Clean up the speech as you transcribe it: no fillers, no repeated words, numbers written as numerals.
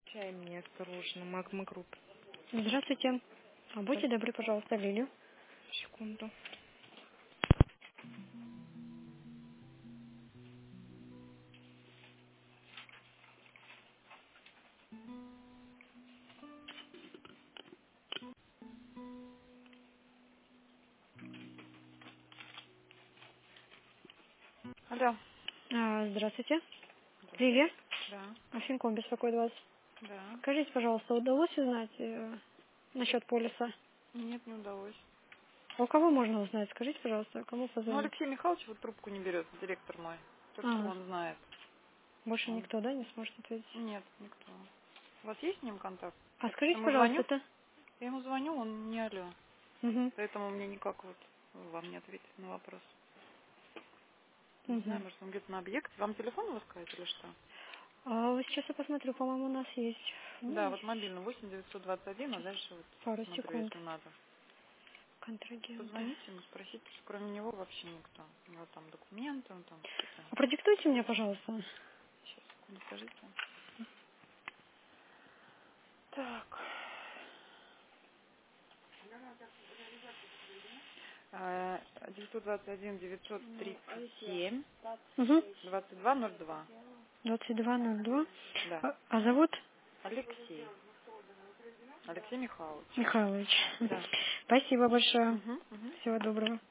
Чай мне осторожно, Магма Групп. Здравствуйте. Будьте добры, пожалуйста, Лилию. Секунду. Алло. Здравствуйте. Здравствуйте. Лилия. Да. Афинком беспокоит вас. Да. Скажите, пожалуйста, удалось узнать насчет полиса? Нет, не удалось. У кого можно узнать? Скажите, пожалуйста, кому Ну, позвонить? Алексей Михайлович вот трубку не берет, директор мой. Только он знает. Больше Он... никто, да, не сможет ответить? Нет, никто. У вас есть с ним контакт? А Я скажите, ему пожалуйста, звоню, это... я ему звоню, он не алло. Угу. Поэтому мне никак вот вам не ответить на вопрос. Не знаю, Угу. может, он где-то на объекте. Вам телефон у вас сказать или что? Вот сейчас я посмотрю, по-моему, у нас есть. Да, вот мобильный 8921, а дальше вот Пару смотрю, секунд. если надо. Контрагенты. Позвоните ему, спросите, что кроме него вообще никто. У него там документы, он там какие-то... А продиктуйте мне, пожалуйста. Сейчас, секунду, скажите. Так. 921 937 Угу. 2202. 2202. Да. А зовут? Алексей. Алексей Михайлович. Михайлович. Да. Спасибо большое. Угу, угу. Всего доброго.